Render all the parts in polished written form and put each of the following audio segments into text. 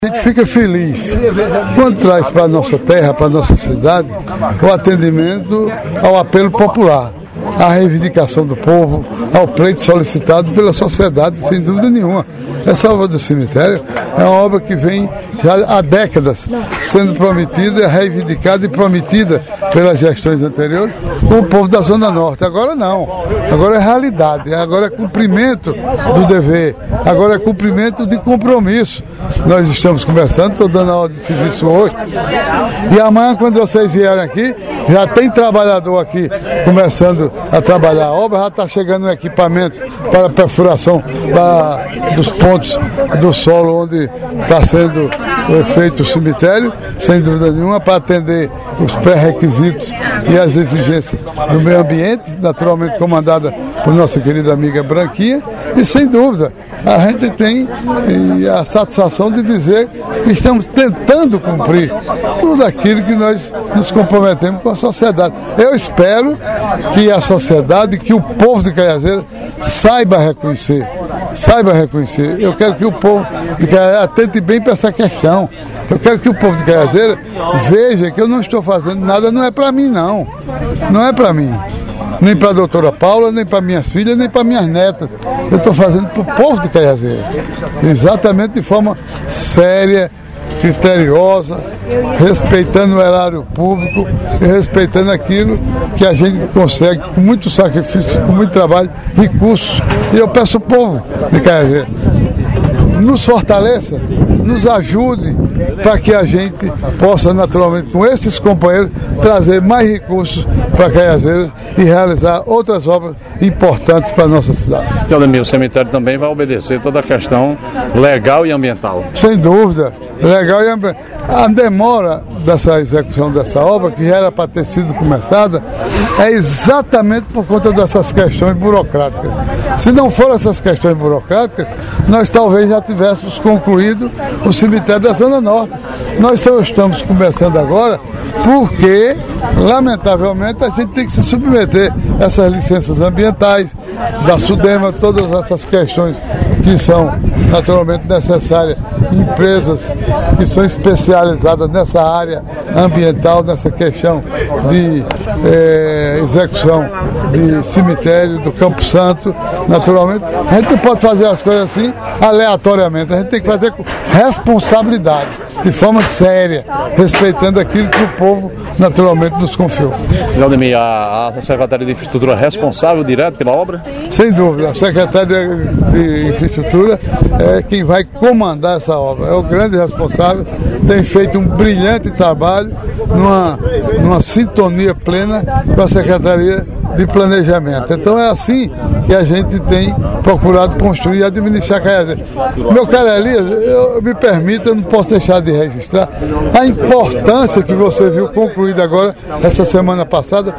A gente fica feliz quando traz para a nossa terra, para a nossa cidade, o atendimento ao apelo popular, à reivindicação do povo, ao pleito solicitado pela sociedade, sem dúvida nenhuma. Essa obra do cemitério é uma obra que vem já há décadas sendo prometida, reivindicada e prometida pelas gestões anteriores com o povo da Zona Norte. Agora não, agora é realidade, agora é cumprimento do dever, agora é cumprimento de compromisso. Nós estamos conversando, estou dando a ordem de serviço hoje, e amanhã, quando vocês vierem aqui, já tem trabalhador aqui começando a trabalhar a obra, já está chegando um equipamento para a perfuração dos pontos do solo onde está sendo feito o cemitério, sem dúvida nenhuma, para atender os pré-requisitos e as exigências do meio ambiente, naturalmente comandada por nossa querida amiga Branquinha, e sem dúvida a gente tem a satisfação de dizer que estamos tentando cumprir tudo aquilo que nós nos comprometemos com a sociedade. Eu espero que a sociedade, que o povo de Caiazeira saiba reconhecer. Eu quero que o povo de Caiazeira atente bem para essa questão. Eu quero que o povo de Caiazeira veja que eu não estou fazendo nada, não é para mim não. Não é para mim. Nem para a doutora Paula, nem para minhas filhas, nem para minhas netas. Eu estou fazendo para o povo de Caiazeira. Exatamente de forma séria, criteriosa, respeitando o erário público e respeitando aquilo que a gente consegue com muito sacrifício, com muito trabalho, recursos. E eu peço ao povo de Caiazeira, nos fortaleça, nos ajude para que a gente possa naturalmente com esses companheiros trazer mais recursos para Caiazeiras e realizar outras obras importantes para a nossa cidade. Seu Ademir, o cemitério também vai obedecer toda a questão legal e ambiental. Sem dúvida, legal e ambiental. A demora dessa execução dessa obra, que já era para ter sido começada, é exatamente por conta dessas questões burocráticas. Se não foram essas questões burocráticas, nós talvez já tivéssemos concluído o cemitério da Zona Norte. Nós só estamos começando agora porque, lamentavelmente, a gente tem que se submeter a essas licenças ambientais, da SUDEMA, todas essas questões que são naturalmente necessárias, empresas que são especializadas nessa área ambiental, nessa questão de execução de cemitério, do Campo Santo, naturalmente. A gente não pode fazer as coisas assim aleatoriamente, a gente tem que fazer com responsabilidade, de forma séria, respeitando aquilo que o povo naturalmente nos confiou. Ademir, a Secretaria de Infraestrutura é responsável direto pela obra? Sem dúvida, a Secretaria de Infraestrutura é quem vai comandar essa obra, é o grande responsável, tem feito um brilhante trabalho numa sintonia plena com a Secretaria de Planejamento. Então é assim que a gente tem procurado construir e administrar Caiazeira. Meu caro Elias, me permita, eu não posso deixar de registrar a importância que você viu concluída agora, essa semana passada,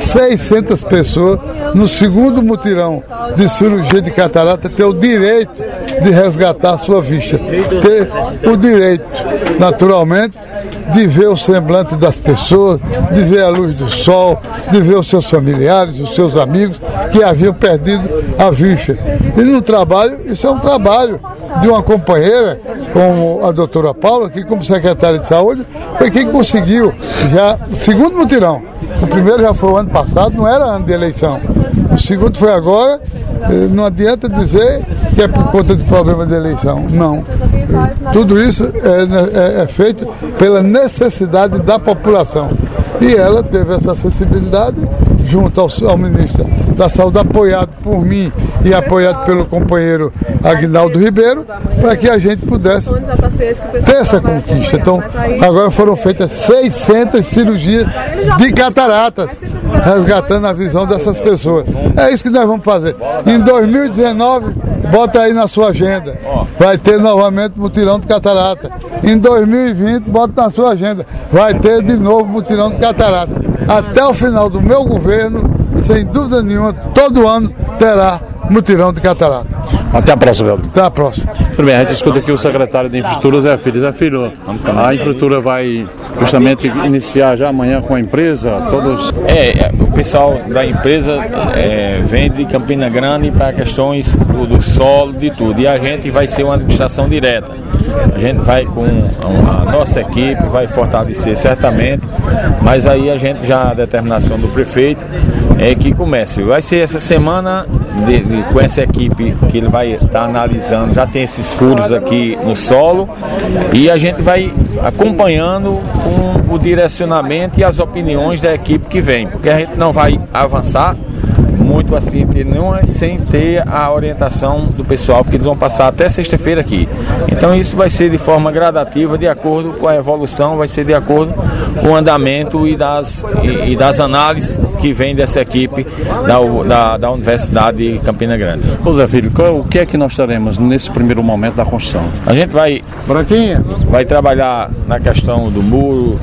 600 pessoas no segundo mutirão de cirurgia de catarata ter o direito de resgatar a sua vista, ter o direito, naturalmente, de ver o semblante das pessoas, de ver a luz do sol, de ver os seus familiares, os seus amigos que haviam perdido a vista. E no trabalho, isso é um trabalho de uma companheira, como a doutora Paula, que como secretária de saúde, foi quem conseguiu já o segundo mutirão. O primeiro já foi o ano passado, não era ano de eleição. O segundo foi agora, não adianta dizer que é por conta de problema de eleição, não. Tudo isso é feito pela necessidade da população. E ela teve essa sensibilidade junto ao ministro da Saúde, apoiado por mim e apoiado pelo companheiro Aguinaldo Ribeiro, para que a gente pudesse ter essa conquista. Então, agora foram feitas 600 cirurgias de cataratas, resgatando a visão dessas pessoas. É isso que nós vamos fazer. Em 2019, bota aí na sua agenda, vai ter novamente mutirão de catarata. Em 2020, bota na sua agenda, vai ter de novo mutirão de catarata. Até o final do meu governo, sem dúvida nenhuma, todo ano terá mutirão de catarata. Até a próxima, Helder. Até a próxima. Primeiro, a gente escuta aqui o secretário de Infraestrutura, Zé Filho. Zé Filho, a infraestrutura vai justamente iniciar já amanhã com a empresa, todos... O pessoal da empresa vem de Campina Grande para questões do solo, de tudo. E a gente vai ser uma administração direta. a gente vai com a nossa equipe, vai fortalecer certamente, mas aí a gente já, a determinação do prefeito é que comece. Vai ser essa semana com essa equipe que ele vai estar analisando, já tem esses furos aqui no solo e a gente vai acompanhando com o direcionamento e as opiniões da equipe que vem, porque a gente não vai avançar muito assim, sem ter a orientação do pessoal, porque eles vão passar até sexta-feira aqui. Então isso vai ser de forma gradativa, de acordo com a evolução, vai ser de acordo com o andamento e das análises que vem dessa equipe da Universidade de Campina Grande. Ô Zé Filho, o que é que nós teremos nesse primeiro momento da construção? A gente vai trabalhar na questão do muro,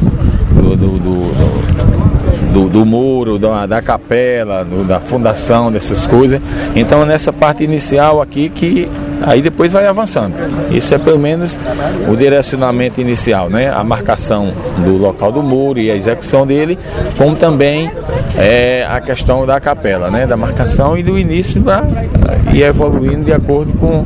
do muro, da capela, da fundação, dessas coisas. Então nessa parte inicial aqui que aí depois vai avançando. Isso é pelo menos o direcionamento inicial, né? A marcação do local do muro e a execução dele, como também a questão da capela, né? Da marcação e do início e evoluindo de acordo com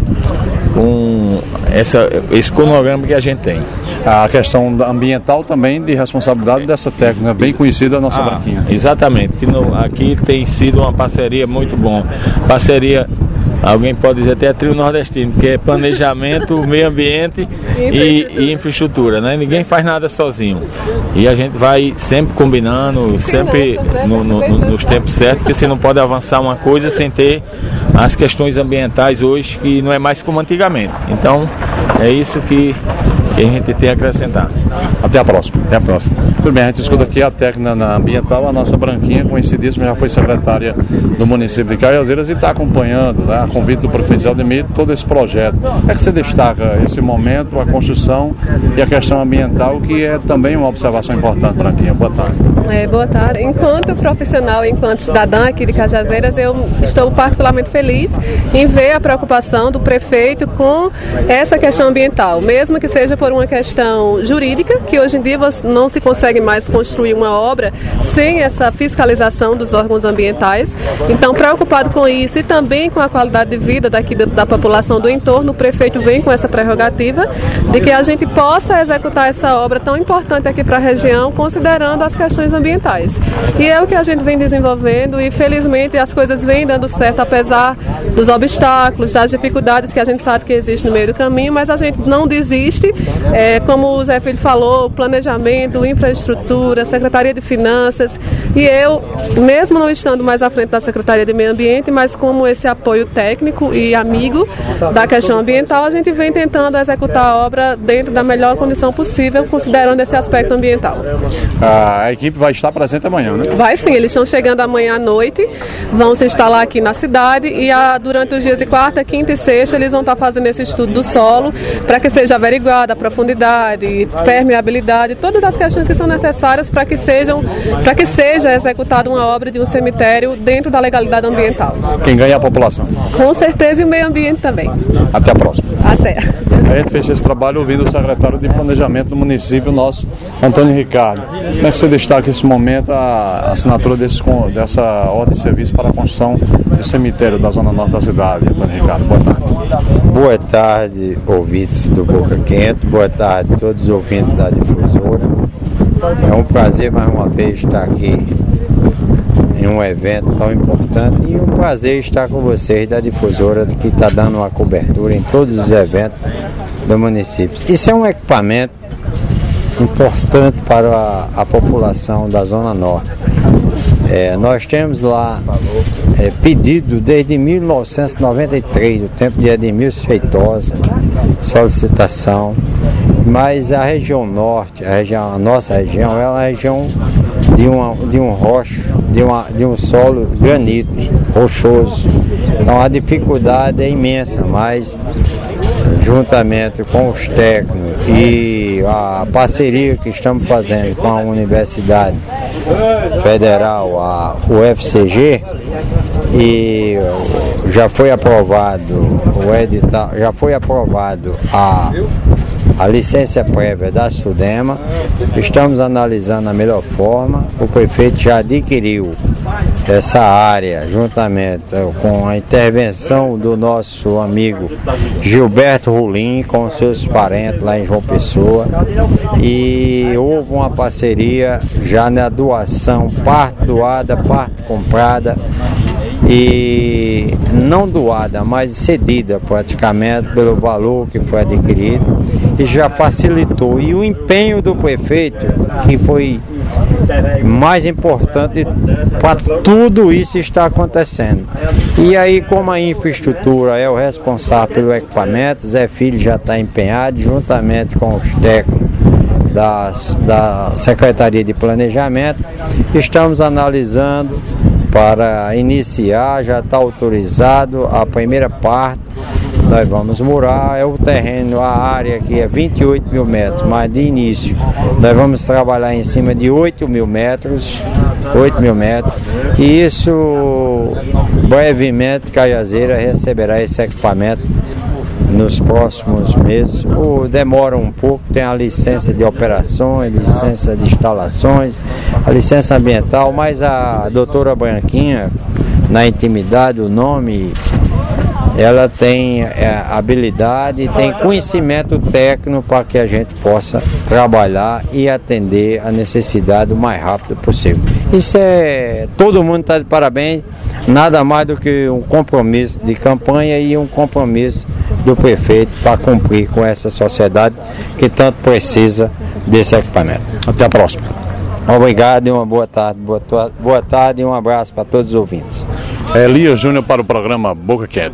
esse cronograma que a gente tem. A questão ambiental também de responsabilidade dessa técnica bem conhecida, a nossa Branquinha. Exatamente, aqui tem sido uma parceria muito boa. Parceria, alguém pode dizer até trio nordestino, que é planejamento, meio ambiente e infraestrutura, né? Ninguém faz nada sozinho. E a gente vai sempre combinando, sempre nos tempos certos, porque você não pode avançar uma coisa sem ter as questões ambientais hoje, que não é mais como antigamente. Então, é isso que a gente tem a acrescentar. Até a próxima. Até a próxima. Tudo bem, a gente escuta aqui a técnica ambiental, a nossa Branquinha, conhecidíssima, já foi secretária do município de Cajazeiras e está acompanhando, né, a convite do prefeito Zé Aldemir, todo esse projeto. Como é que você destaca esse momento, a construção e a questão ambiental, que é também uma observação importante, Branquinha? Boa tarde. Boa tarde. Enquanto profissional, enquanto cidadã aqui de Cajazeiras, eu estou particularmente feliz em ver a preocupação do prefeito com essa questão ambiental, mesmo que seja por uma questão jurídica, que hoje em dia não se consegue mais construir uma obra sem essa fiscalização dos órgãos ambientais. Então, preocupado com isso e também com a qualidade de vida daqui da população do entorno, o prefeito vem com essa prerrogativa de que a gente possa executar essa obra tão importante aqui para a região, considerando as questões ambientais. E é o que a gente vem desenvolvendo e, felizmente, as coisas vêm dando certo, apesar dos obstáculos, das dificuldades que a gente sabe que existe no meio do caminho, mas a gente não desiste. Como o Zé Filho falou, planejamento, infraestrutura, Secretaria de Finanças, e eu, mesmo não estando mais à frente da Secretaria de Meio Ambiente, mas como esse apoio técnico e amigo da questão ambiental, a gente vem tentando executar a obra dentro da melhor condição possível, considerando esse aspecto ambiental. A equipe vai estar presente amanhã, né? Vai sim, eles estão chegando amanhã à noite, vão se instalar aqui na cidade e durante os dias de quarta, quinta e sexta eles vão estar fazendo esse estudo do solo para que seja averiguada a profundidade, permeabilidade, todas as questões que são necessárias para que seja executada uma obra de um cemitério dentro da legalidade ambiental. Quem ganha é a população. Com certeza, e o meio ambiente também. Até a próxima. Até. A gente fez esse trabalho ouvindo o secretário de Planejamento do município, nosso Antônio Ricardo. Como é que você destaca esse momento, a assinatura dessa ordem de serviço para a construção do cemitério da Zona Norte da cidade, Antônio Ricardo? Boa tarde. Boa tarde, ouvintes do Boca Quente. Boa tarde a todos os ouvintes da Difusora. É um prazer mais uma vez estar aqui em um evento tão importante e um prazer estar com vocês da Difusora, que está dando uma cobertura em todos os eventos do município. Isso é um equipamento importante para a população da Zona Norte. Nós temos lá pedido desde 1993, do tempo de Edmilson Feitosa, solicitação, mas a região norte, a nossa região, é uma região de um rocho, de um solo granito, rochoso. Então a dificuldade é imensa, mas juntamente com os técnicos e a parceria que estamos fazendo com a Universidade Federal, a UFCG, e já foi aprovado o edital, já foi aprovado a licença prévia da SUDEMA. Estamos analisando a melhor forma. O prefeito já adquiriu essa área, juntamente com a intervenção do nosso amigo Gilberto Rolim, com seus parentes lá em João Pessoa, e houve uma parceria já na doação, parte doada, parte comprada, e não doada, mas cedida praticamente pelo valor que foi adquirido, e já facilitou. E o empenho do prefeito, que foi mais importante para tudo isso está acontecendo. E aí, como a infraestrutura é o responsável pelo equipamento, Zé Filho já está empenhado, juntamente com os técnicos da Secretaria de Planejamento, estamos analisando para iniciar, já está autorizado a primeira parte. Nós vamos murar, é o terreno, a área aqui é 28 mil metros, mas de início nós vamos trabalhar em cima de 8 mil metros, e isso brevemente Cajazeiras receberá esse equipamento nos próximos meses. Demora um pouco, tem a licença de operações, licença de instalações, a licença ambiental, mas a doutora Branquinha, na intimidade, o nome, ela tem habilidade, tem conhecimento técnico para que a gente possa trabalhar e atender a necessidade o mais rápido possível. Isso todo mundo está de parabéns, nada mais do que um compromisso de campanha e um compromisso do prefeito para cumprir com essa sociedade que tanto precisa desse equipamento. Até a próxima. Obrigado e uma boa tarde e um abraço para todos os ouvintes. Elias Júnior para o programa Boca Quente.